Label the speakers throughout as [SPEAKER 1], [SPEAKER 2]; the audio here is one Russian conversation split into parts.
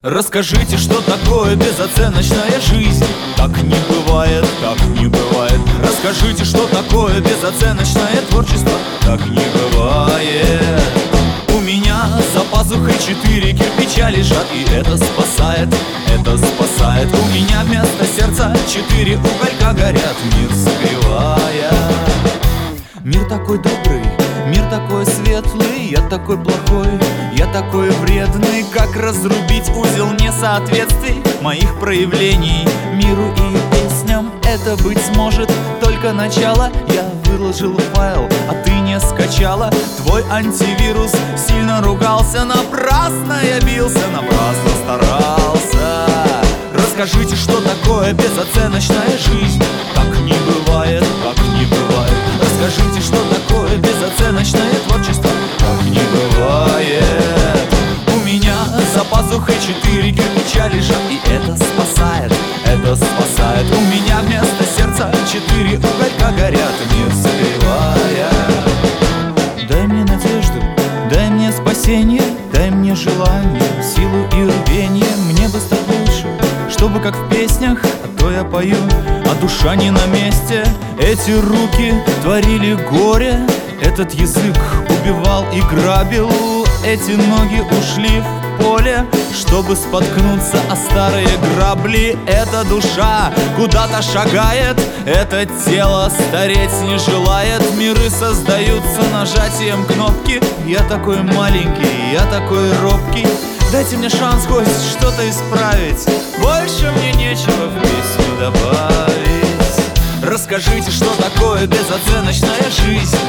[SPEAKER 1] Расскажите, что такое безоценочная жизнь? Так не бывает, так не бывает. Расскажите, что такое безоценочное творчество? Так не бывает. У меня за пазухой 4 кирпича лежат, и это спасает, это спасает. У меня вместо сердца 4 уголька горят, мир согревая. Мир такой добрый, мир такой светлый, я такой плохой, я такой вредный. Как разрубить узел несоответствий моих проявлений миру и песням? Это, быть может, только начало. Я выложил файл, а ты не скачала. Твой антивирус сильно ругался, напрасно я бился, напрасно старался. Расскажите, что такое безоценочная жизнь? Так не бывает, так не бывает. Расскажите, что такое безоценочное творчество? Так не бывает. У меня за пазухой 4 кирпича лежат, и это спасает, это спасает. У меня вместо сердца 4 уголька горят, мир согревая. Дай мне надежду, дай мне спасение, дай мне желание, силу и рвение. Мне бы стать лучше, чтобы как в песнях, а то я пою, а душа не на месте. Эти руки творили горе, этот язык убивал и грабил. Эти ноги ушли в поле, чтобы споткнуться о старые грабли. Эта душа куда-то шагает, это тело стареть не желает. Миры создаются нажатием кнопки. Я такой маленький, я такой робкий. Дайте мне шанс хоть что-то исправить, больше мне нечего в песню добавить. Расскажите, что такое безоценочная жизнь?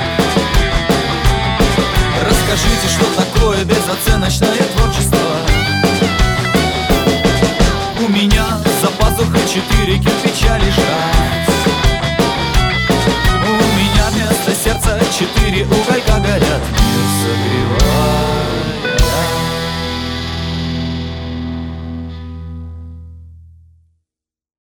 [SPEAKER 1] Расскажите, что такое безоценочное творчество? У меня за пазухой 4 кирпича лежат,